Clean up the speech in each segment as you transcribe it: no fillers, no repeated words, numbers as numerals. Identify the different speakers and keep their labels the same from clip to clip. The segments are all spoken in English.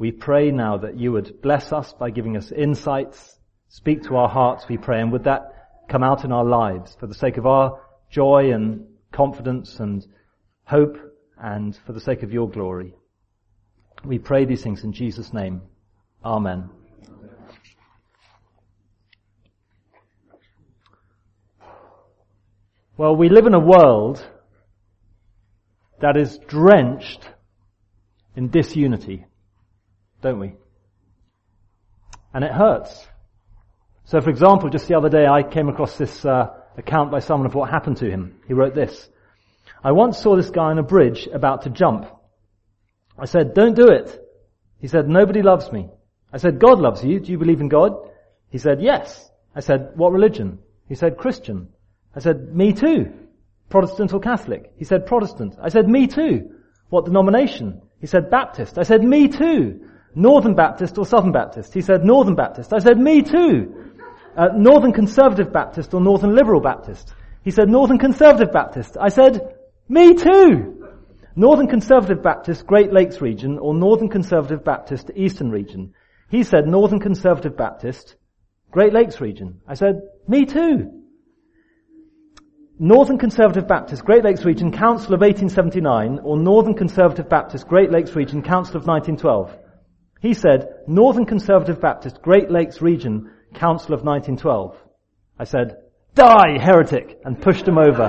Speaker 1: We pray now that you would bless us by giving us insights, speak to our hearts, we pray, and would that come out in our lives for the sake of our joy and confidence and hope and for the sake of your glory. We pray these things in Jesus' name. Amen. Well, we live in a world that is drenched in disunity, don't we? And it hurts. So, for example, just the other day I came across this account by someone of what happened to him. He wrote this: I once saw this guy on a bridge about to jump. I said, "Don't do it." He said, "Nobody loves me." I said, "God loves you. Do you believe in God?" He said, "Yes." I said, "What religion?" He said, "Christian." I said, "Me too." "Protestant or Catholic?" He said, "Protestant." I said, "Me too." "What denomination?" He said, "Baptist." I said, "Me too." "Northern Baptist or Southern Baptist?" He said, "Northern Baptist." I said, "Me too." "Northern Conservative Baptist or Northern Liberal Baptist?" He said, "Northern Conservative Baptist." I said, "Me too." "Northern Conservative Baptist, Great Lakes region, or Northern Conservative Baptist, Eastern region?" He said, "Northern Conservative Baptist, Great Lakes region." I said, "Me too." "Northern Conservative Baptist, Great Lakes region, Council of 1879, or Northern Conservative Baptist, Great Lakes region, Council of 1912? He said, "Northern Conservative Baptist, Great Lakes region, Council of 1912. I said, "Die, heretic!" and pushed him over.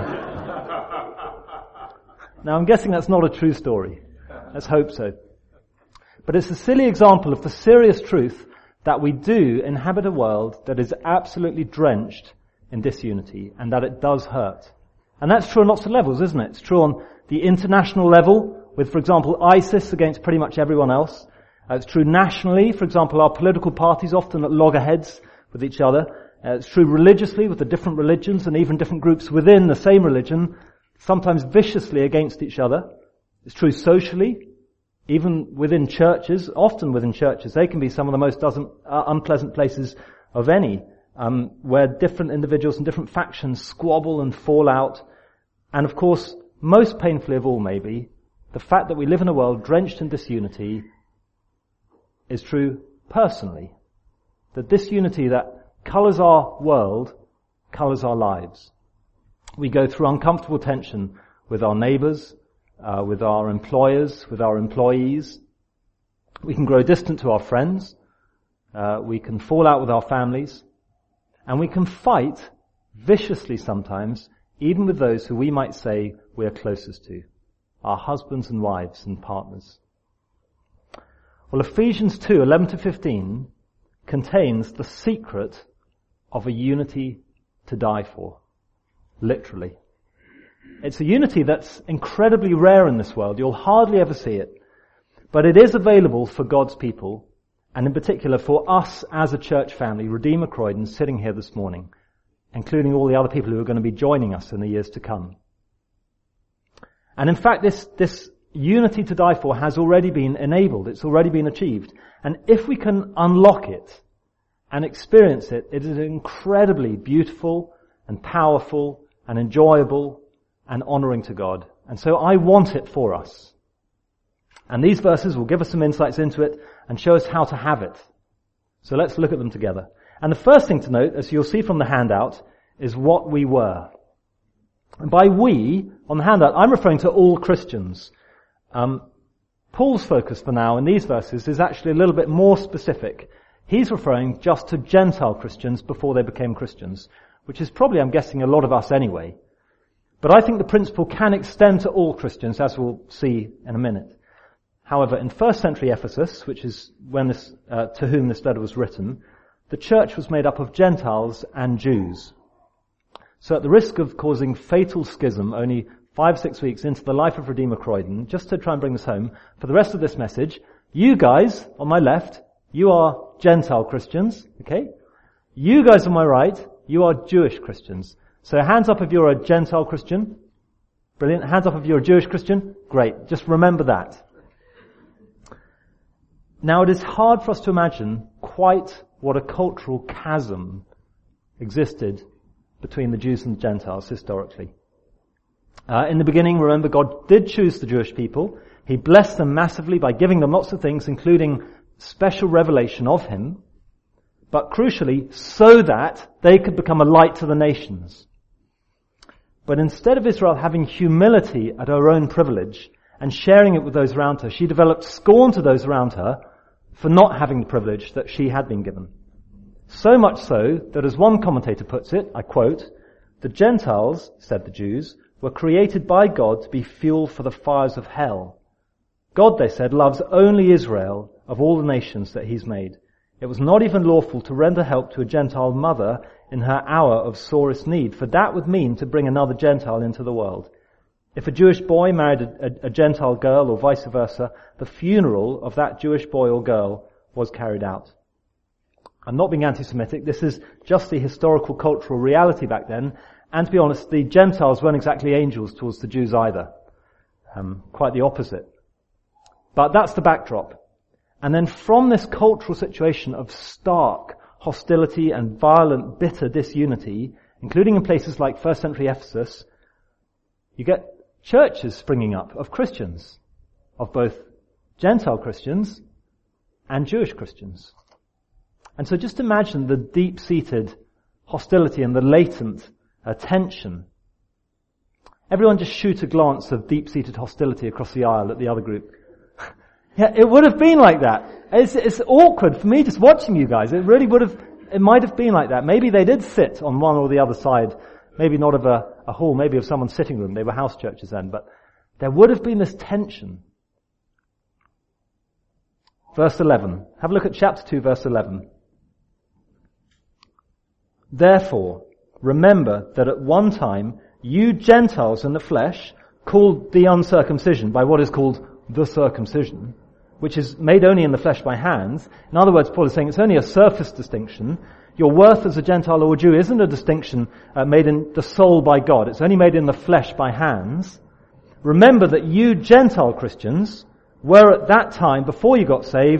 Speaker 1: Now I'm guessing that's not a true story. Let's hope so. But it's a silly example of the serious truth that we do inhabit a world that is absolutely drenched in disunity and that it does hurt. And that's true on lots of levels, isn't it? It's true on the international level with, for example, ISIS against pretty much everyone else. It's true nationally. For example, our political parties often at loggerheads with each other. It's true religiously with the different religions and even different groups within the same religion, sometimes viciously against each other. It's true socially, even within churches, often within churches. They can be some of the most unpleasant places of any, where different individuals and different factions squabble and fall out. And of course, most painfully of all maybe, the fact that we live in a world drenched in disunity is true personally. The disunity that colours our world colours our lives. We go through uncomfortable tension with our neighbours, with our employers, with our employees. We can grow distant to our friends. We can fall out with our families. And we can fight viciously sometimes, even with those who we might say we are closest to, our husbands and wives and partners. Well, Ephesians 2:11-15 contains the secret of a unity to die for. Literally. It's a unity that's incredibly rare in this world. You'll hardly ever see it. But it is available for God's people, and in particular for us as a church family, Redeemer Croydon, sitting here this morning, including all the other people who are going to be joining us in the years to come. And in fact, this unity to die for has already been enabled. It's already been achieved. And if we can unlock it and experience it, it is incredibly beautiful and powerful and enjoyable and honouring to God. And so I want it for us. And these verses will give us some insights into it and show us how to have it. So let's look at them together. And the first thing to note, as you'll see from the handout, is what we were. And by we, on the handout, I'm referring to all Christians. Paul's focus for now in these verses is actually a little bit more specific. He's referring just to Gentile Christians before they became Christians, which is probably, I'm guessing, a lot of us anyway. But I think the principle can extend to all Christians, as we'll see in a minute. However, in first century Ephesus, which is when to whom this letter was written, the church was made up of Gentiles and Jews. So at the risk of causing fatal schism only 5-6 weeks into the life of Redeemer Croydon, just to try and bring this home, for the rest of this message, you guys on my left, you are Gentile Christians, okay? You guys on my right, you are Jewish Christians. So hands up if you're a Gentile Christian. Brilliant. Hands up if you're a Jewish Christian. Great. Just remember that. Now, it is hard for us to imagine quite what a cultural chasm existed between the Jews and the Gentiles historically. In the beginning, remember, God did choose the Jewish people. He blessed them massively by giving them lots of things, including special revelation of him, but crucially, so that they could become a light to the nations. But instead of Israel having humility at her own privilege and sharing it with those around her, she developed scorn to those around her for not having the privilege that she had been given. So much so that, as one commentator puts it, I quote, "The Gentiles," said the Jews, "were created by God to be fuel for the fires of hell. God," they said, "loves only Israel of all the nations that he's made. It was not even lawful to render help to a Gentile mother in her hour of sorest need, for that would mean to bring another Gentile into the world. If a Jewish boy married a Gentile girl or vice versa, the funeral of that Jewish boy or girl was carried out." I'm not being anti-Semitic. This is just the historical cultural reality back then. And to be honest, the Gentiles weren't exactly angels towards the Jews either. Quite the opposite. But that's the backdrop. And then from this cultural situation of stark hostility and violent, bitter disunity, including in places like first century Ephesus, you get churches springing up of Christians, of both Gentile Christians and Jewish Christians. And so just imagine the deep-seated hostility and the latent tension. Everyone just shoot a glance of deep-seated hostility across the aisle at the other group. Yeah, it would have been like that. It's awkward for me just watching you guys. It might have been like that. Maybe they did sit on one or the other side. Maybe not of a hall, maybe of someone's sitting room. They were house churches then, but there would have been this tension. Verse 11. Have a look at chapter 2, verse 11. "Therefore, remember that at one time you Gentiles in the flesh, called the uncircumcision by what is called the circumcision, which is made only in the flesh by hands." In other words, Paul is saying it's only a surface distinction. Your worth as a Gentile or a Jew isn't a distinction made in the soul by God. It's only made in the flesh by hands. "Remember that you Gentile Christians were at that time, before you got saved, ...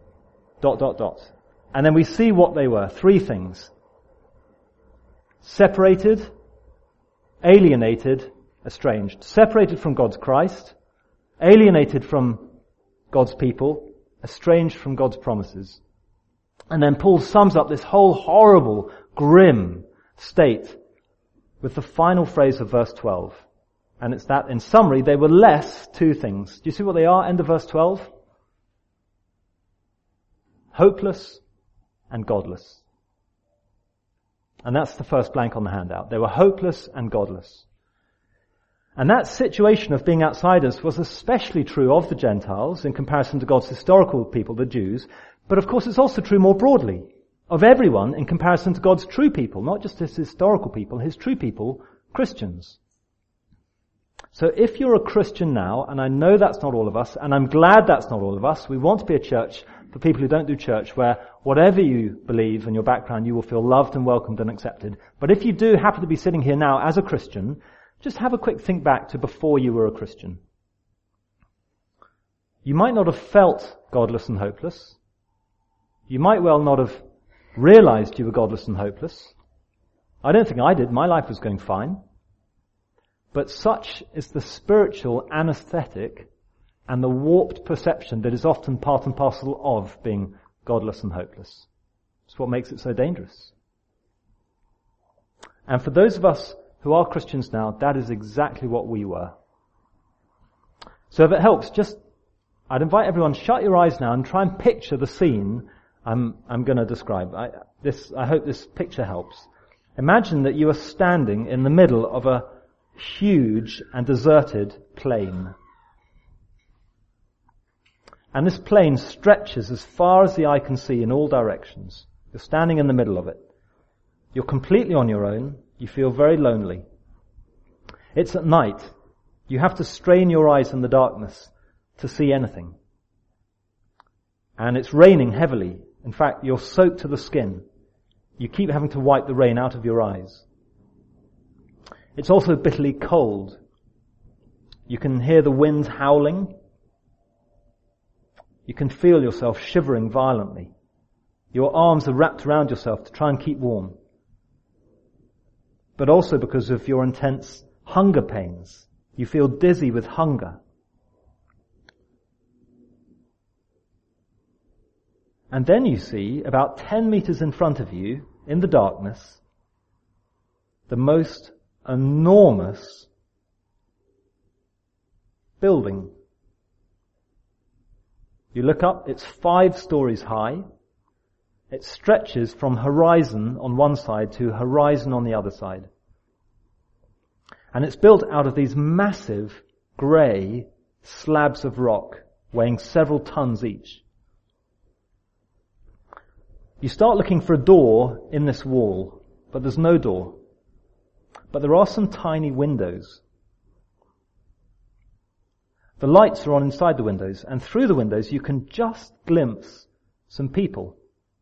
Speaker 1: And then we see what they were. 3 things. Separated, alienated, estranged. Separated from God's Christ, alienated from God's people, estranged from God's promises. And then Paul sums up this whole horrible, grim state with the final phrase of verse 12. And it's that, in summary, they were less 2 things. Do you see what they are? End of verse 12. Hopeless and godless. And that's the first blank on the handout. They were hopeless and godless. And that situation of being outsiders was especially true of the Gentiles in comparison to God's historical people, the Jews. But of course it's also true more broadly of everyone in comparison to God's true people, not just his historical people, his true people, Christians. So if you're a Christian now, and I know that's not all of us, and I'm glad that's not all of us, we want to be a church for people who don't do church where whatever you believe and your background, you will feel loved and welcomed and accepted. But if you do happen to be sitting here now as a Christian, just have a quick think back to before you were a Christian. You might not have felt godless and hopeless. You might well not have realized you were godless and hopeless. I don't think I did. My life was going fine. But such is the spiritual anesthetic and the warped perception that is often part and parcel of being godless and hopeless. It's what makes it so dangerous. And for those of us who are Christians now, that is exactly what we were. So if it helps, I'd invite everyone, shut your eyes now and try and picture the scene I'm going to describe. I hope this picture helps. Imagine that you are standing in the middle of a huge and deserted plain. And this plain stretches as far as the eye can see in all directions. You're standing in the middle of it. You're completely on your own. You feel very lonely. It's at night. You have to strain your eyes in the darkness to see anything. And it's raining heavily. In fact, you're soaked to the skin. You keep having to wipe the rain out of your eyes. It's also bitterly cold. You can hear the wind howling. You can feel yourself shivering violently. Your arms are wrapped around yourself to try and keep warm. But also because of your intense hunger pains. You feel dizzy with hunger. And then you see, about 10 meters in front of you, in the darkness, the most enormous building. You look up, it's 5 stories high. It stretches from horizon on one side to horizon on the other side. And it's built out of these massive grey slabs of rock weighing several tons each. You start looking for a door in this wall, but there's no door. But there are some tiny windows. The lights are on inside the windows, and through the windows you can just glimpse some people.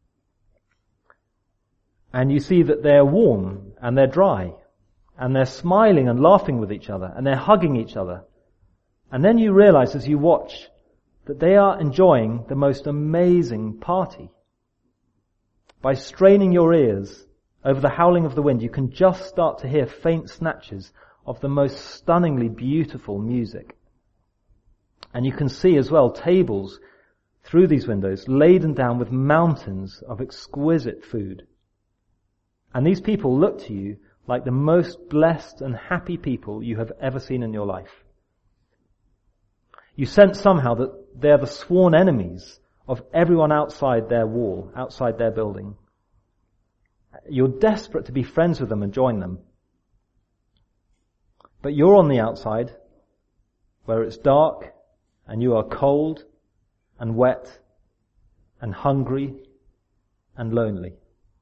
Speaker 1: And you see that they're warm and they're dry, and they're smiling and laughing with each other, and they're hugging each other. And then you realize as you watch that they are enjoying the most amazing party. By straining your ears over the howling of the wind, you can just start to hear faint snatches of the most stunningly beautiful music. And you can see as well tables through these windows laden down with mountains of exquisite food. And these people look to you like the most blessed and happy people you have ever seen in your life. You sense somehow that they're the sworn enemies of everyone outside their wall, outside their building. You're desperate to be friends with them and join them. But you're on the outside, where it's dark, and you are cold, and wet, and hungry, and lonely.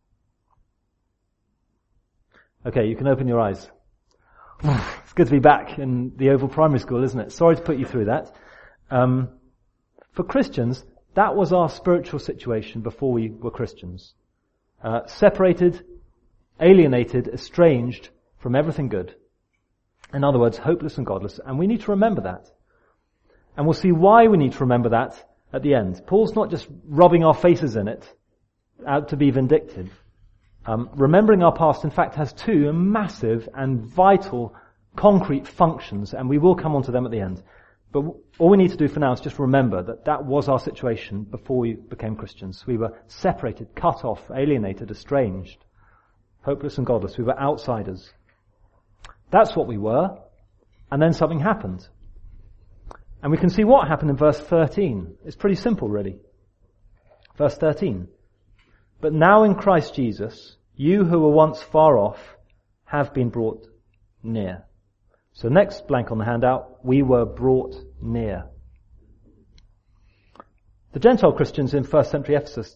Speaker 1: Okay, you can open your eyes. It's good to be back in the Oval Primary School, isn't it? Sorry to put you through that. For Christians, that was our spiritual situation before we were Christians. Separated, alienated, estranged from everything good. In other words, hopeless and godless. And we need to remember that. And we'll see why we need to remember that at the end. Paul's not just rubbing our faces in it out to be vindictive. Remembering our past, in fact, has 2 massive and vital concrete functions, and we will come on to them at the end. But all we need to do for now is just remember that that was our situation before we became Christians. We were separated, cut off, alienated, estranged, hopeless and godless. We were outsiders. That's what we were, and then something happened. And we can see what happened in verse 13. It's pretty simple, really. Verse 13. But now in Christ Jesus, you who were once far off have been brought near. So next blank on the handout, we were brought near. The Gentile Christians in first century Ephesus,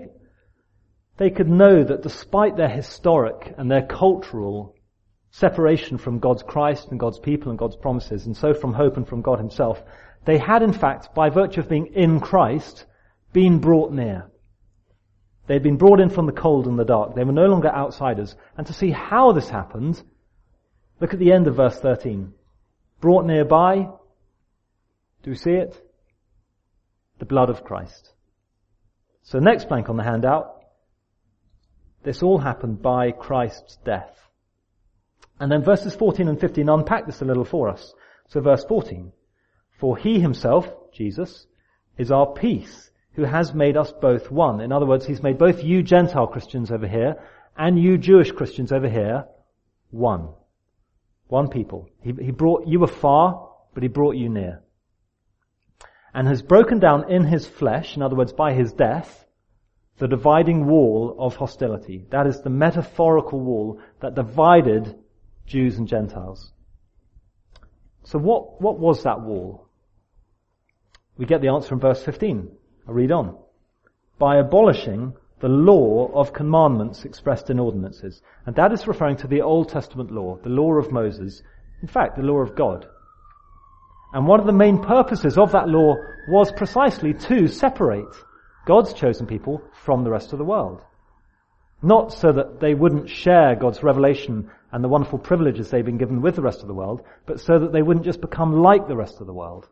Speaker 1: they could know that despite their historic and their cultural separation from God's Christ and God's people and God's promises, and so from hope and from God himself, they had in fact, by virtue of being in Christ, been brought near. They'd been brought in from the cold and the dark. They were no longer outsiders. And to see how this happened, look at the end of verse 13. Brought nearby. Do you see it? The blood of Christ. So next blank on the handout. This all happened by Christ's death. And then verses 14 and 15 unpack this a little for us. So verse 14. For he himself, Jesus, is our peace, who has made us both one. In other words, he's made both you Gentile Christians over here and you Jewish Christians over here one. One people. He brought, you were far, but he brought you near. And has broken down in his flesh, in other words, by his death, the dividing wall of hostility. That is the metaphorical wall that divided Jews and Gentiles. So what was that wall? We get the answer in verse 15. I'll read on. By abolishing the law of commandments expressed in ordinances. And that is referring to the Old Testament law, the law of Moses. In fact, the law of God. And one of the main purposes of that law was precisely to separate God's chosen people from the rest of the world. Not so that they wouldn't share God's revelation and the wonderful privileges they've been given with the rest of the world, but so that they wouldn't just become like the rest of the world.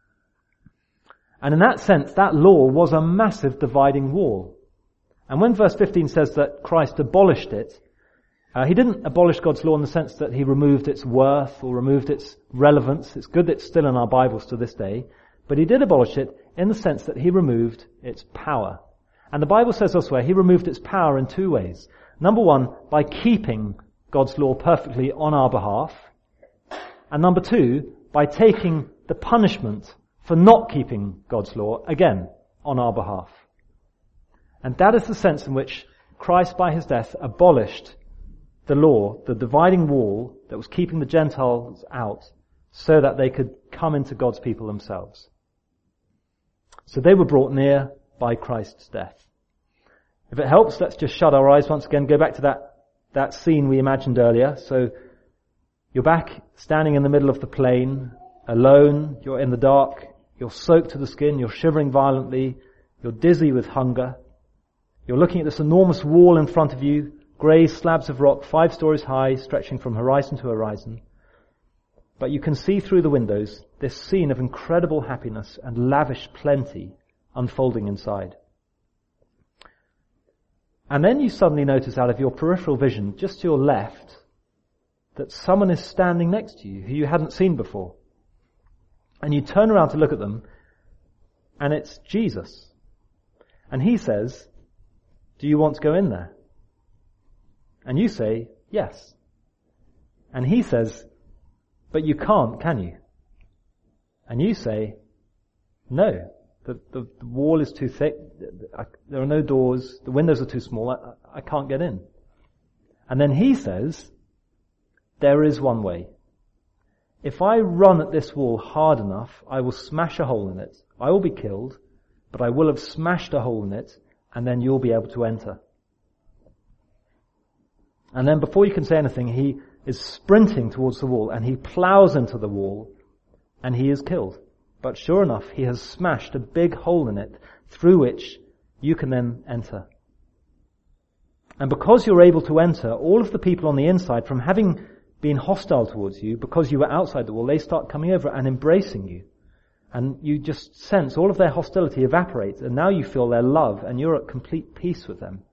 Speaker 1: And in that sense, that law was a massive dividing wall. And when verse 15 says that Christ abolished it, he didn't abolish God's law in the sense that he removed its worth or removed its relevance. It's good that it's still in our Bibles to this day. But he did abolish it in the sense that he removed its power. And the Bible says elsewhere, he removed its power in two ways. Number one, by keeping God's law perfectly on our behalf. And number two, by taking the punishment for not keeping God's law, again, on our behalf. And that is the sense in which Christ, by his death, abolished the law, the dividing wall that was keeping the Gentiles out, so that they could come into God's people themselves. So they were brought near by Christ's death. If it helps, let's just shut our eyes once again, go back to that scene we imagined earlier. So you're back standing in the middle of the plain, alone, you're in the dark, you're soaked to the skin, you're shivering violently, you're dizzy with hunger. You're looking at this enormous wall in front of you, grey slabs of rock 5 stories high, stretching from horizon to horizon. But you can see through the windows this scene of incredible happiness and lavish plenty unfolding inside. And then you suddenly notice out of your peripheral vision, just to your left, that someone is standing next to you who you hadn't seen before. And you turn around to look at them, and it's Jesus. And he says, "Do you want to go in there?" And you say, "Yes." And he says, "But you can't, can you?" And you say, "No, the wall is too thick, there are no doors, the windows are too small, I can't get in." And then he says, "There is one way. If I run at this wall hard enough, I will smash a hole in it. I will be killed, but I will have smashed a hole in it, and then you'll be able to enter." And then before you can say anything, he is sprinting towards the wall, and he plows into the wall, and he is killed. But sure enough, he has smashed a big hole in it, through which you can then enter. And because you're able to enter, all of the people on the inside, from having been hostile towards you, because you were outside the wall, they start coming over and embracing you. And you just sense all of their hostility evaporate, and now you feel their love, and you're at complete peace with them.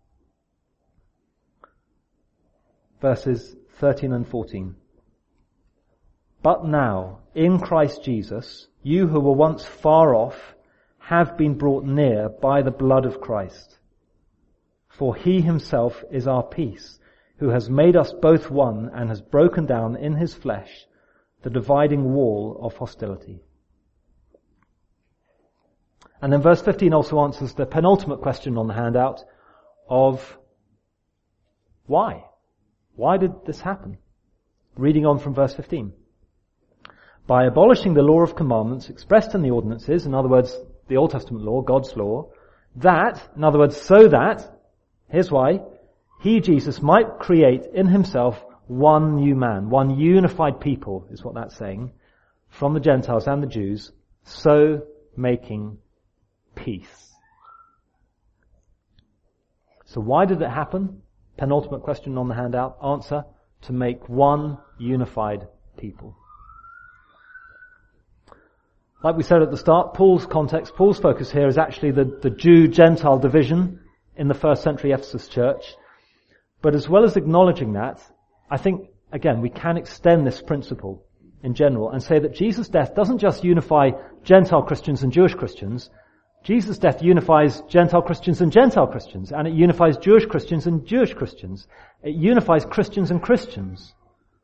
Speaker 1: Verses 13 and 14. "But now, in Christ Jesus, you who were once far off have been brought near by the blood of Christ. For he himself is our peace, who has made us both one and has broken down in his flesh the dividing wall of hostility." And then verse 15 also answers the penultimate question on the handout of why? Why did this happen? Reading on from verse 15. "By abolishing the law of commandments expressed in the ordinances," in other words, the Old Testament law, God's law, "that," in other words, so that, here's why, "he, Jesus, might create in himself one new man," one unified people, is what that's saying, "from the Gentiles and the Jews, so making peace." So why did it happen? Penultimate question on the handout. Answer: to make one unified people. Like we said at the start, Paul's context, Paul's focus here is actually the Jew-Gentile division in the first century Ephesus church. But as well as acknowledging that, I think, again, we can extend this principle in general and say that Jesus' death doesn't just unify Gentile Christians and Jewish Christians. Jesus' death unifies Gentile Christians and Gentile Christians, and it unifies Jewish Christians and Jewish Christians. It unifies Christians and Christians.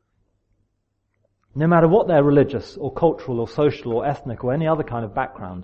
Speaker 1: No matter what their religious or cultural or social or ethnic or any other kind of background.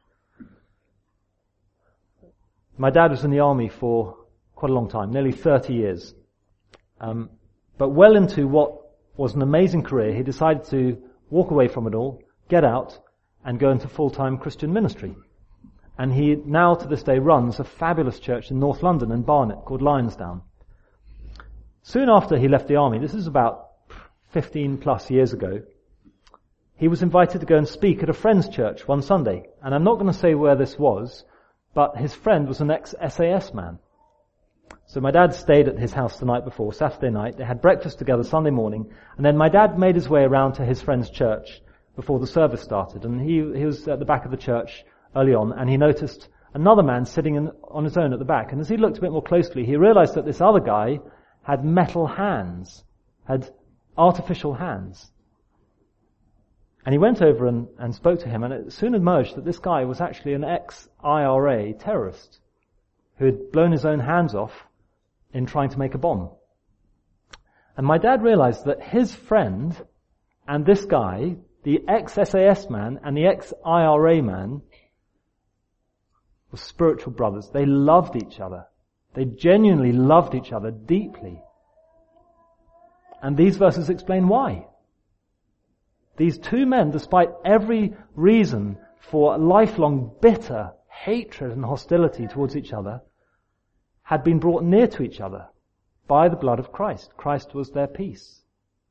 Speaker 1: My dad was in the army for quite a long time, nearly 30 years. But well into what was an amazing career, he decided to walk away from it all, get out, and go into full-time Christian ministry. And he now to this day runs a fabulous church in North London in Barnet called Lionsdown. Soon after he left the army, this is about 15 plus years ago, he was invited to go and speak at a friend's church one Sunday. And I'm not going to say where this was, but his friend was an ex-SAS man. So my dad stayed at his house the night before, Saturday night. They had breakfast together Sunday morning. And then my dad made his way around to his friend's church before the service started. And he was at the back of the church early on, and he noticed another man sitting on his own at the back. And as he looked a bit more closely, he realized that this other guy had metal hands, had artificial hands. And he went over and spoke to him, and it soon emerged that this guy was actually an ex-IRA terrorist. who had blown his own hands off in trying to make a bomb. And my dad realized that his friend and this guy, the ex-SAS man and the ex-IRA man, were spiritual brothers. They loved each other. They genuinely loved each other deeply. And these verses explain why. These two men, despite every reason for lifelong bitter hatred and hostility towards each other, had been brought near to each other by the blood of Christ. Christ was their peace.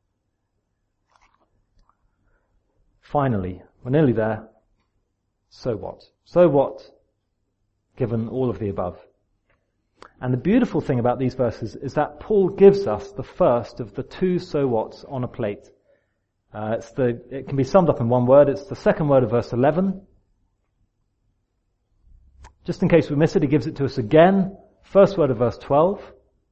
Speaker 1: Finally, we're nearly there. So what? So what, given all of the above? And the beautiful thing about these verses is that Paul gives us the first of the two so whats on a plate. It can be summed up in one word. It's the second word of verse 11. Just in case we miss it, he gives it to us again. First word of verse 12.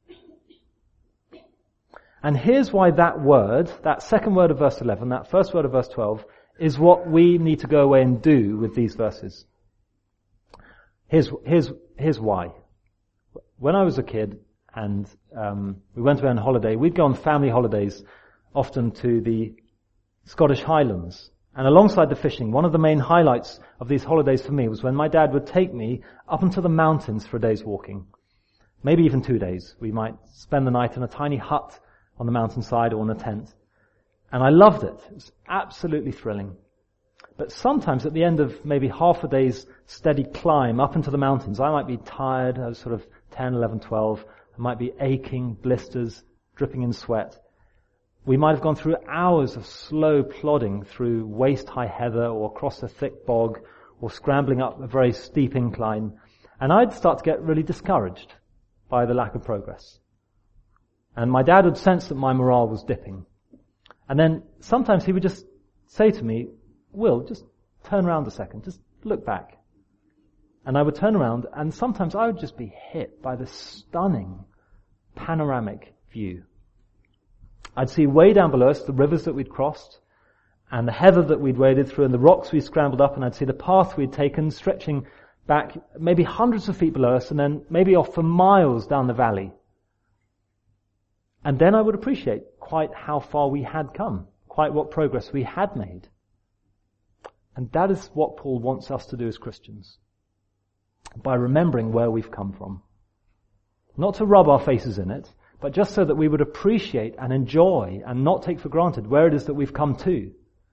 Speaker 1: And here's why that word, that second word of verse 11, that first word of verse 12, is what we need to go away and do with these verses. Here's why. When I was a kid and we went away on holiday, we'd go on family holidays, often to the Scottish Highlands. And alongside the fishing, one of the main highlights of these holidays for me was when my dad would take me up into the mountains for a day's walking. Maybe even 2 days. We might spend the night in a tiny hut on the mountainside or in a tent. And I loved it. It was absolutely thrilling. But sometimes at the end of maybe half a day's steady climb up into the mountains, I might be tired. I was sort of 10, 11, 12. I might be aching, blisters, dripping in sweat. We might have gone through hours of slow plodding through waist-high heather or across a thick bog or scrambling up a very steep incline. And I'd start to get really discouraged by the lack of progress. And my dad would sense that my morale was dipping. And then sometimes he would just say to me, Will, just turn around a second, just look back. And I would turn around and sometimes I would just be hit by this stunning panoramic view. I'd see way down below us the rivers that we'd crossed and the heather that we'd waded through and the rocks we scrambled up, and I'd see the path we'd taken stretching back maybe hundreds of feet below us and then maybe off for miles down the valley. And then I would appreciate quite how far we had come, quite what progress we had made. And that is what Paul wants us to do as Christians, by remembering where we've come from. Not to rub our faces in it, but just so that we would appreciate and enjoy and not take for granted where it is that we've come to.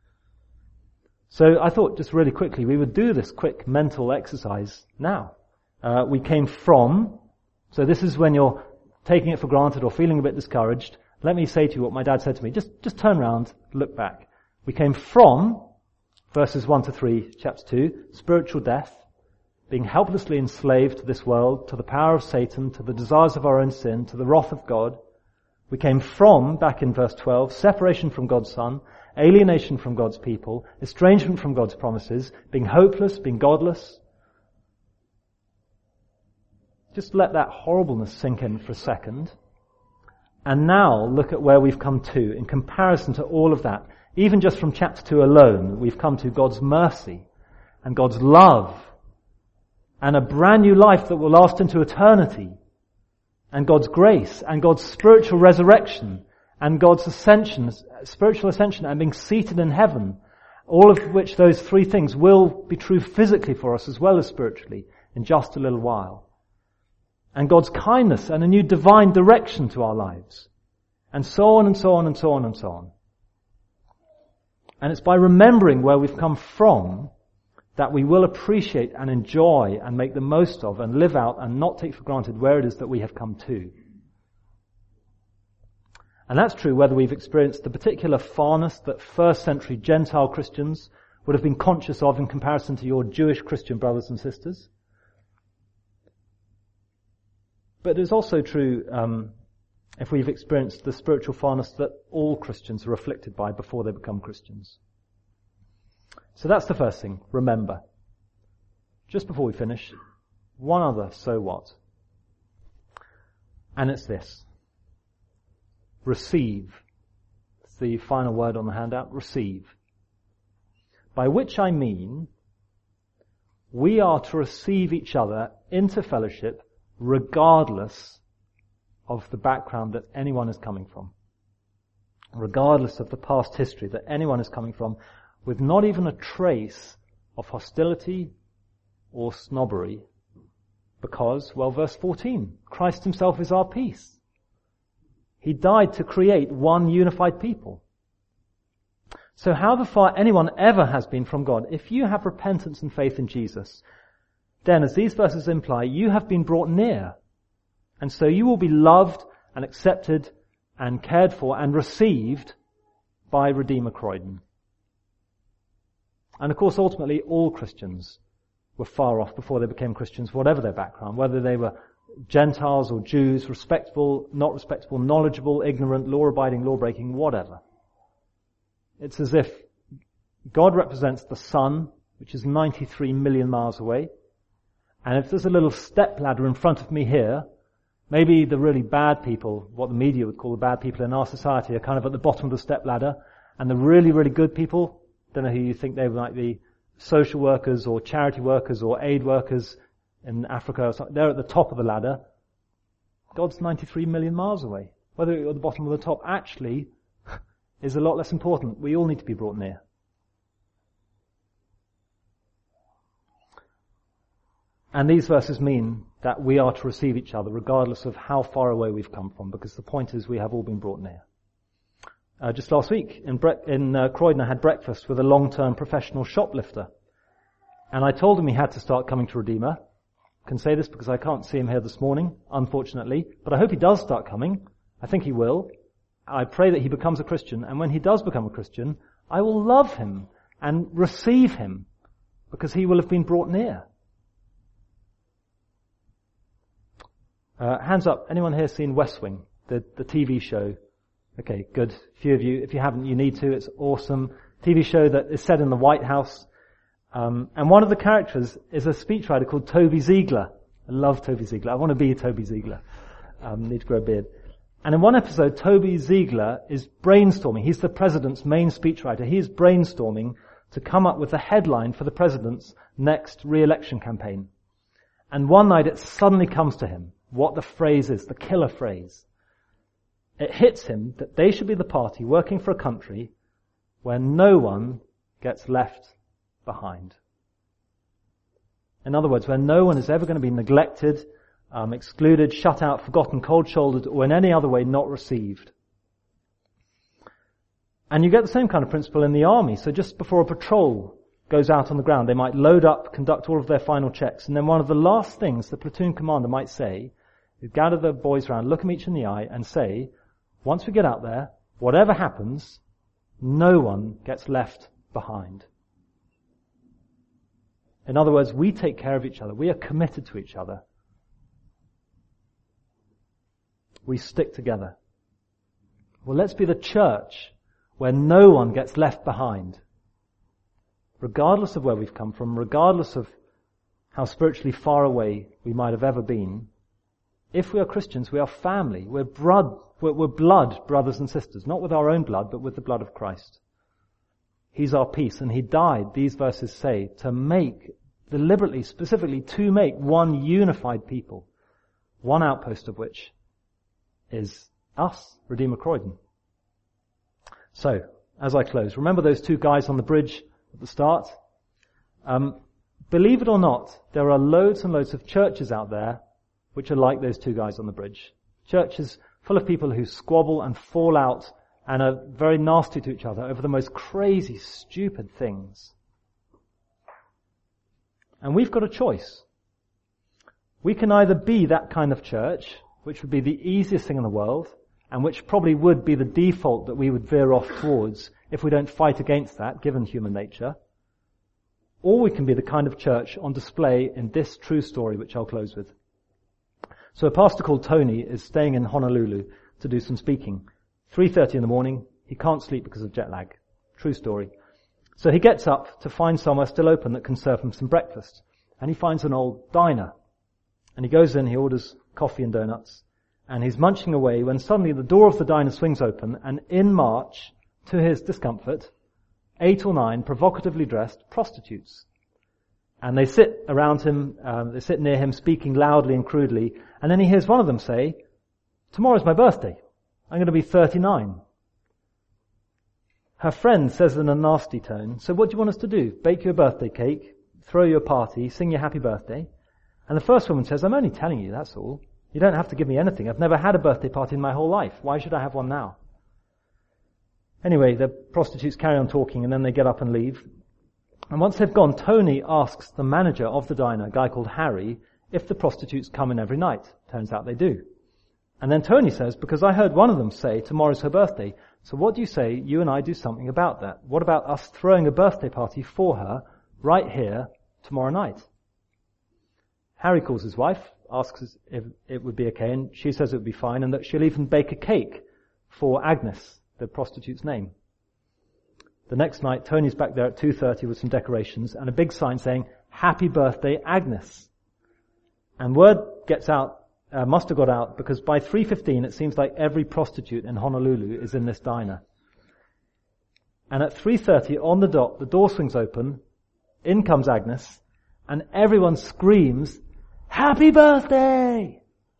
Speaker 1: So I thought just really quickly we would do this quick mental exercise now. We came from, so this is when you're taking it for granted or feeling a bit discouraged. Let me say to you what my dad said to me. Just turn around, look back. We came from verses 1 to 3, chapter 2, spiritual death, being helplessly enslaved to this world, to the power of Satan, to the desires of our own sin, to the wrath of God. We came from, back in verse 12, separation from God's Son, alienation from God's people, estrangement from God's promises, being hopeless, being godless. Just let that horribleness sink in for a second. And now look at where we've come to in comparison to all of that. Even just from chapter 2 alone, we've come to God's mercy and God's love and a brand new life that will last into eternity, and God's grace and God's spiritual resurrection and God's ascension, spiritual ascension, and being seated in heaven, all of which those three things will be true physically for us as well as spiritually in just a little while. And God's kindness and a new divine direction to our lives. And so on and so on and so on and so on. And it's by remembering where we've come from that we will appreciate and enjoy and make the most of and live out and not take for granted where it is that we have come to. And that's true whether we've experienced the particular farness that first century Gentile Christians would have been conscious of in comparison to your Jewish Christian brothers and sisters. But it's also true if we've experienced the spiritual farness that all Christians are afflicted by before they become Christians. So that's the first thing, remember. Just before we finish, one other so what. And it's this. Receive. It's the final word on the handout, receive. By which I mean, we are to receive each other into fellowship regardless of the background that anyone is coming from. Regardless of the past history that anyone is coming from, with not even a trace of hostility or snobbery. Because, well, verse 14, Christ himself is our peace. He died to create one unified people. So however far anyone ever has been from God, if you have repentance and faith in Jesus, then, as these verses imply, you have been brought near. And so you will be loved and accepted and cared for and received by Redeemer Croydon. And of course, ultimately, all Christians were far off before they became Christians, whatever their background, whether they were Gentiles or Jews, respectable, not respectable, knowledgeable, ignorant, law-abiding, law-breaking, whatever. It's as if God represents the sun, which is 93 million miles away, and if there's a little stepladder in front of me here, maybe the really bad people, what the media would call the bad people in our society, are kind of at the bottom of the stepladder, and the really, really good people, don't know who you think they might be, social workers or charity workers or aid workers in Africa or something, they're at the top of the ladder. God's 93 million miles away. Whether you're at the bottom or the top actually is a lot less important. We all need to be brought near. And these verses mean that we are to receive each other regardless of how far away we've come from, because the point is we have all been brought near. Just last week in Croydon I had breakfast with a long-term professional shoplifter. And I told him he had to start coming to Redeemer. I can say this because I can't see him here this morning, unfortunately. But I hope he does start coming. I think he will. I pray that he becomes a Christian. And when he does become a Christian, I will love him and receive him because he will have been brought near. Hands up. Anyone here seen West Wing, the TV show? Okay, good. A few of you. If you haven't, you need to. It's awesome. TV show that is set in the White House. And one of the characters is a speechwriter called Toby Ziegler. I love Toby Ziegler. I want to be Toby Ziegler. Need to grow a beard. And in one episode, Toby Ziegler is brainstorming. He's the president's main speechwriter. He is brainstorming to come up with the headline for the president's next re-election campaign. And one night it suddenly comes to him what the phrase is, the killer phrase. It hits him that they should be the party working for a country where no one gets left behind. In other words, where no one is ever going to be neglected, excluded, shut out, forgotten, cold-shouldered, or in any other way not received. And you get the same kind of principle in the army. So just before a patrol goes out on the ground, they might load up, conduct all of their final checks, and then one of the last things the platoon commander might say is gather the boys around, look them each in the eye, and say, once we get out there, whatever happens, no one gets left behind. In other words, we take care of each other. We are committed to each other. We stick together. Well, let's be the church where no one gets left behind. Regardless of where we've come from, regardless of how spiritually far away we might have ever been, if we are Christians, we are family. We're blood brothers and sisters. Not with our own blood, but with the blood of Christ. He's our peace, and he died, these verses say, to make, deliberately, specifically, to make one unified people. One outpost of which is us, Redeemer Croydon. So, as I close, remember those two guys on the bridge at the start? Believe it or not, there are loads and loads of churches out there which are like those two guys on the bridge. Churches full of people who squabble and fall out and are very nasty to each other over the most crazy, stupid things. And we've got a choice. We can either be that kind of church, which would be the easiest thing in the world, and which probably would be the default that we would veer off towards if we don't fight against that, given human nature. Or we can be the kind of church on display in this true story, which I'll close with. So a pastor called Tony is staying in Honolulu to do some speaking. 3:30 in the morning, he can't sleep because of jet lag. True story. So he gets up to find somewhere still open that can serve him some breakfast. And he finds an old diner. And he goes in, he orders coffee and donuts. And he's munching away when suddenly the door of the diner swings open and in march, to his discomfort, 8 or 9 provocatively dressed prostitutes. And they sit around him, they sit near him, speaking loudly and crudely. And then he hears one of them say, "Tomorrow's my birthday. I'm going to be 39. Her friend says in a nasty tone, "So what do you want us to do? Bake you a birthday cake, throw you a party, sing you happy birthday?" And the first woman says, "I'm only telling you, that's all. You don't have to give me anything. I've never had a birthday party in my whole life. Why should I have one now?" Anyway, the prostitutes carry on talking and then they get up and leave. And once they've gone, Tony asks the manager of the diner, a guy called Harry, if the prostitutes come in every night. Turns out they do. And then Tony says, "Because I heard one of them say tomorrow's her birthday. So what do you say you and I do something about that? What about us throwing a birthday party for her right here tomorrow night?" Harry calls his wife, asks if it would be okay, and she says it would be fine, and that she'll even bake a cake for Agnes, the prostitute's name. The next night, Tony's back there at 2:30 with some decorations and a big sign saying, "Happy birthday, Agnes." And word gets out, must have got out, because by 3:15 it seems like every prostitute in Honolulu is in this diner. And at 3:30 on the dot, the door swings open, in comes Agnes, and everyone screams, "Happy birthday!"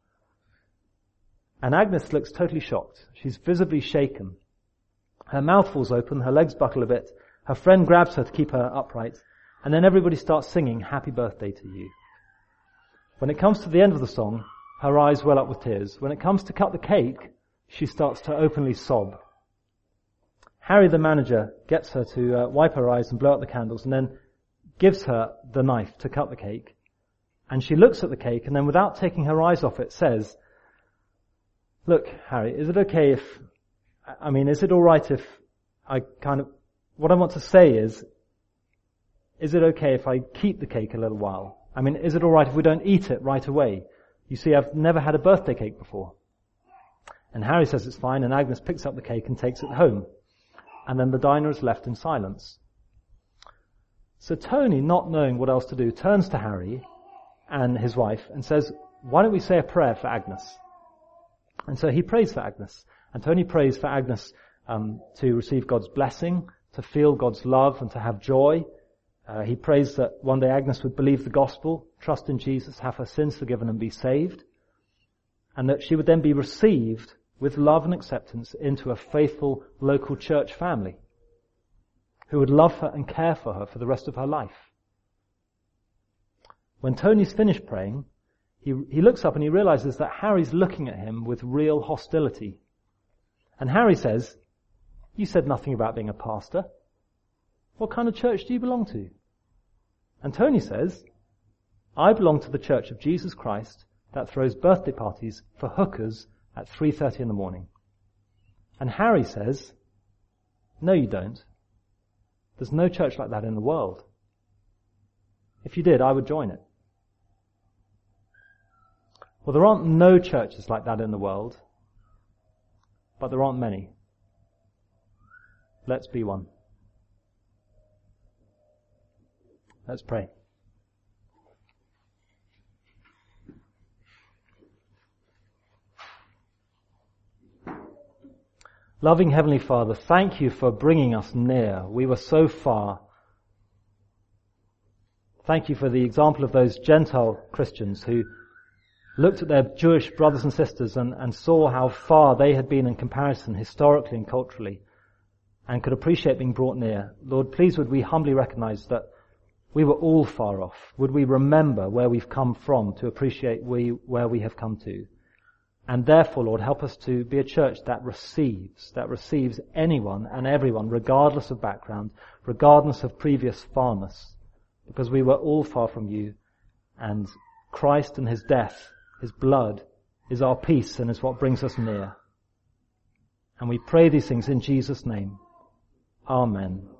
Speaker 1: And Agnes looks totally shocked. She's visibly shaken. Her mouth falls open, her legs buckle a bit, her friend grabs her to keep her upright, and then everybody starts singing "Happy Birthday to You." When it comes to the end of the song, her eyes well up with tears. When it comes to cut the cake, she starts to openly sob. Harry, the manager, gets her to wipe her eyes and blow out the candles, and then gives her the knife to cut the cake. And she looks at the cake, and then without taking her eyes off it, says, "Look, Harry, is it okay if, is it alright if what I want to say is it okay if I keep the cake a little while? Is it alright if we don't eat it right away? You see, I've never had a birthday cake before." And Harry says it's fine, and Agnes picks up the cake and takes it home. And then the diner is left in silence. So Tony, not knowing what else to do, turns to Harry and his wife and says, "Why don't we say a prayer for Agnes?" And so he prays for Agnes. And Tony prays for Agnes to receive God's blessing, to feel God's love and to have joy. He prays that one day Agnes would believe the gospel, trust in Jesus, have her sins forgiven and be saved. And that she would then be received with love and acceptance into a faithful local church family who would love her and care for her for the rest of her life. When Tony's finished praying, he looks up and he realizes that Harry's looking at him with real hostility. And Harry says, "You said nothing about being a pastor. What kind of church do you belong to?" And Tony says, "I belong to the Church of Jesus Christ that throws birthday parties for hookers at 3:30 in the morning." And Harry says, "No, you don't. There's no church like that in the world. If you did, I would join it." Well, there aren't no churches like that in the world, but there aren't many. Let's be one. Let's pray. Loving Heavenly Father, thank you for bringing us near. We were so far. Thank you for the example of those Gentile Christians who looked at their Jewish brothers and sisters and saw how far they had been in comparison historically and culturally and could appreciate being brought near. Lord, please would we humbly recognize that we were all far off. Would we remember where we've come from to appreciate where we have come to? And therefore, Lord, help us to be a church that receives anyone and everyone, regardless of background, regardless of previous farness, because we were all far from you, and Christ and his death, his blood, is our peace and is what brings us near. And we pray these things in Jesus' name. Amen.